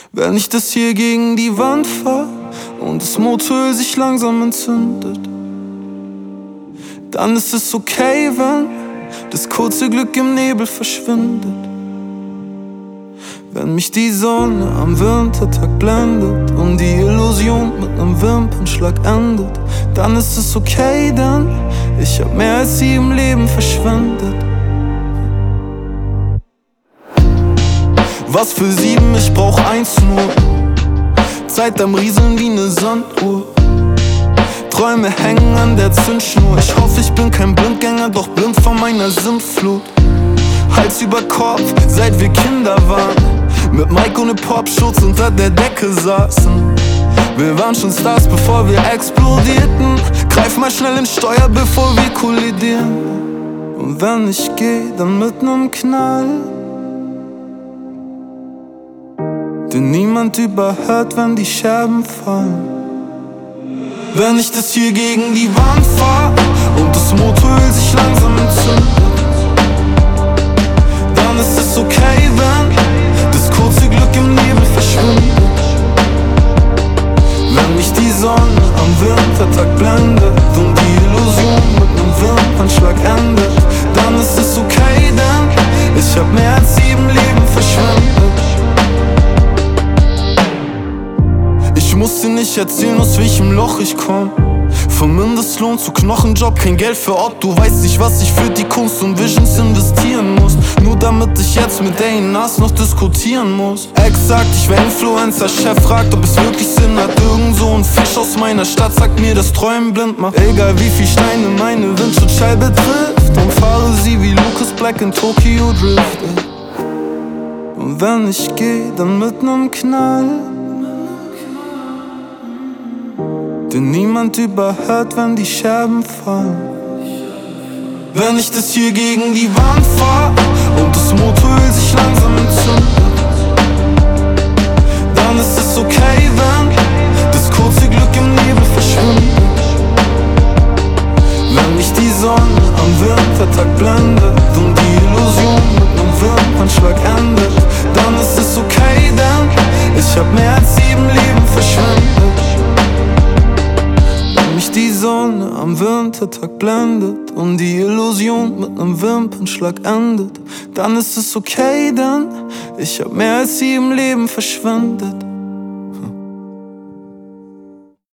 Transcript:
Wenn ich das hier gegen die Wand fahr und das Motoröl sich langsam entzündet, dann ist es okay, wenn das kurze Glück im Nebel verschwindet. Wenn mich die Sonne am Wintertag blendet und die Illusion mit nem Wimpernschlag endet, dann ist es okay, denn ich hab mehr als 7 Leben verschwendet. Was für 7, ich brauch 1 nur. Zeit am Rieseln wie ne Sanduhr. Träume hängen an der Zündschnur. Ich hoffe, ich bin kein Blindgänger, doch blind vor meiner Sintflut. Hals über Kopf, seit wir Kinder waren, mit Mike ohne Popschutz unter der Decke saßen. Wir waren schon Stars, bevor wir explodierten. Greif mal schnell ins Steuer, bevor wir kollidieren. Und wenn ich geh, dann mit nem Knall, den niemand überhört, wenn die Scherben fallen. Wenn ich das hier gegen die Wand fahr und das Motoröl sich langsam entzündet, dann ist es okay, wenn das kurze Glück im Nebel verschwindet. Wenn mich die Sonne am Wintertag blendet und die Illusion mit nem Wimpernschlag endet, dann ist es okay, denn ich hab mehr als 7 Leben verschwendet. Ich muss dir nicht erzählen, aus welchem Loch ich komm. Vom Mindestlohn zu Knochenjob, kein Geld für Ort. Du weißt nicht, was ich für die Kunst und Visions investieren muss, nur damit ich jetzt mit A&Rs noch diskutieren muss. Exakt, ich wär Influencer, Chef fragt, ob es wirklich Sinn hat. Irgend so ein Fisch aus meiner Stadt sagt mir, dass Träumen blind macht. Egal wie viel Steine meine Windschutzscheibe trifft, umfahre sie wie Lucas Black in Tokyo Drift. Und wenn ich geh, dann mit nem Knall, den niemand überhört, wenn die Scherben fallen. Wenn ich das hier gegen die Wand fahr und das Motoröl sich langsam entzündet, dann ist es okay, wenn das kurze Glück im Nebel verschwindet. Wenn mich die Sonne am Wintertag blendet und die Illusion mit nem Wimpernschlag endet, dann ist es okay, denn ich hab mehr als 7 Leben verschwendet. Wenn mich die Sonne am Wintertag blendet und die Illusion mit nem Wimpernschlag endet, dann ist es okay, denn ich hab mehr als 7 Leben verschwendet.